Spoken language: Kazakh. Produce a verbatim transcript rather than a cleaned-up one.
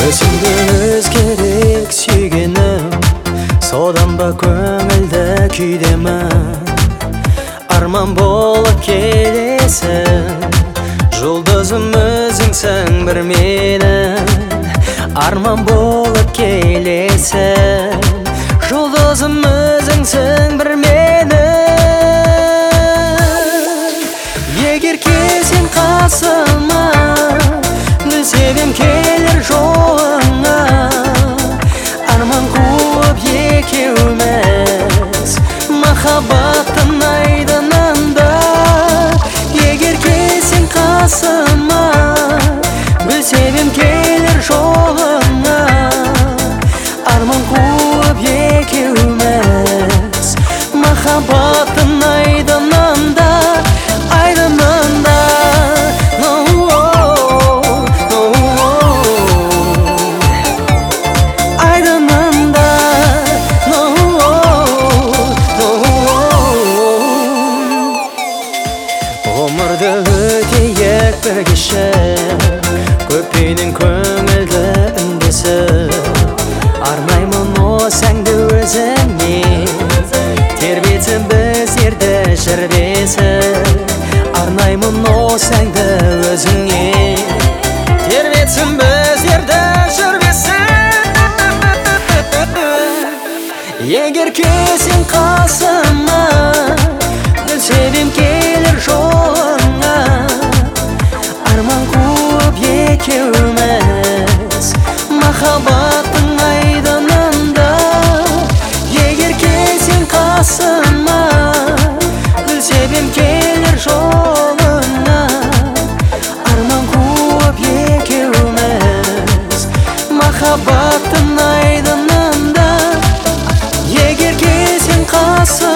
Өзіңді өзгерек сүйгенім, содан ба көңілді күйдемін. Арман болып келесің, жұлдызым өзіңсің бір менің. Арман болып келесің, жұлдызым өзіңсің бір менің. Егер келсең қасыма, гүл себем келер жолыңа. Арман қуып екеуміз махаббаттың айдынында. Егер келсең қасыма, гүл себем келер жолыңа. Арман қуып екеуміз махаббаттың айдынында, айдынында. Ғұмырды өтейік біргеше, көппенен көңілді үндесіп. Арнаймын осы әнді өзіңе, тербетіп біздерді жүрбесіп. Арнаймын осы әнді өзіңе, тербетіп біздерді жүрбесіп. Егер келсең қасыма, гүл себем келер жолыңа. Арман қуып екеуміз махаббаттың айдынында. Егер келсең қасыма, гүл себем келер жолыңа. Арман қуып екеуміз махаббаттың айдынында. Егер келсең қасыма,